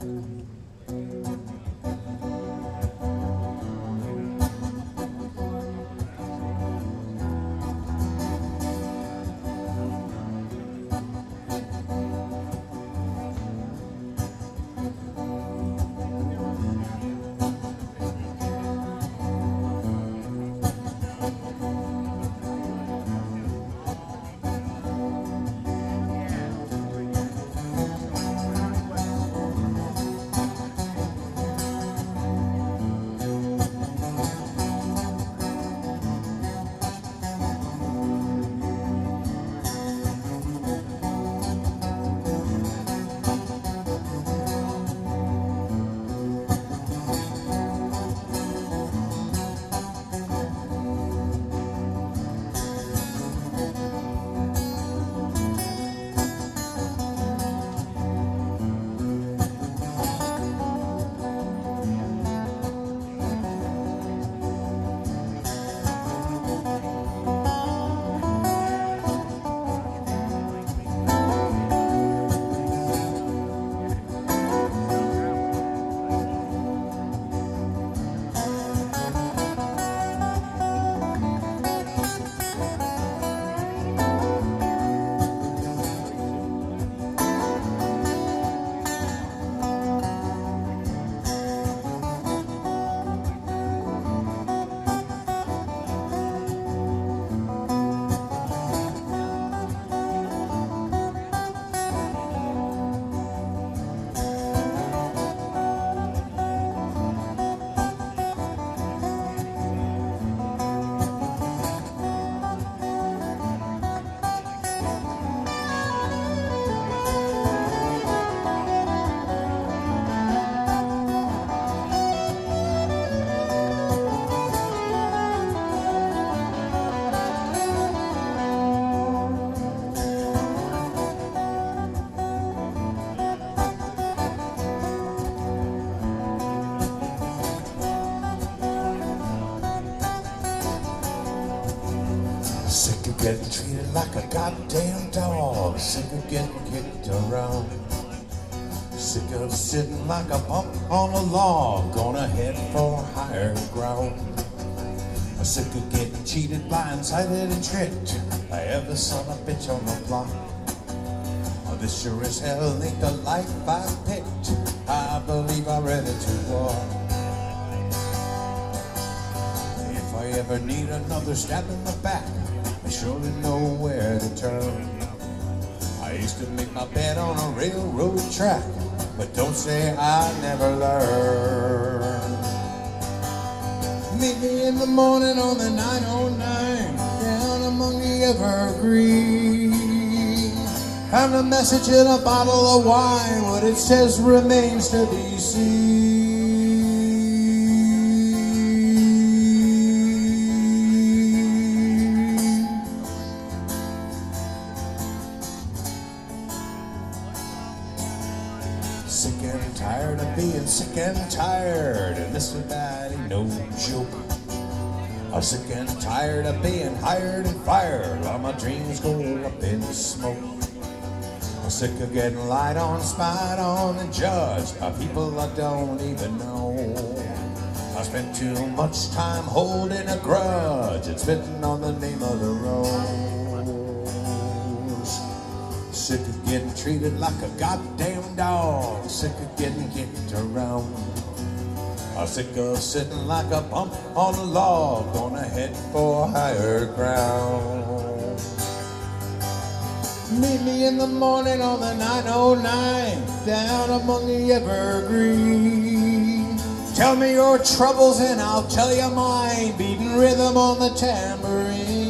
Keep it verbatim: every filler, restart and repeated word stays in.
Sick of getting treated like a goddamn dog. Sick of getting kicked around. Sick of sitting like a bump on a log. Gonna head for higher ground. I'm sick of getting cheated, blindsided, and tricked by every son of a bitch on the block. Oh, this sure as hell ain't the life I picked. I believe I'm ready to walk. If I ever need another stab in the back, I surely know where to turn. I used to make my bed on a railroad track, but don't say I never learned. Meet me in the morning on the nine oh nine, down among the evergreen. Found a message in a bottle of wine, what it says remains to be seen. Sick and tired of being sick and tired, and this society no joke. I'm sick and tired of being hired and fired while my dreams go up in smoke. I'm sick of getting lied on, spied on, and judged by people I don't even know. I spent too much time holding a grudge and spitting on the name of the rose. Sick of getting treated like a goddamn dog. Sick of getting kicked around. I'm sick of sitting like a bump on a log. Gonna head for higher ground. Meet me in the morning on the nine oh nine, down among the evergreen. Tell me your troubles and I'll tell you mine, beating rhythm on the tambourine.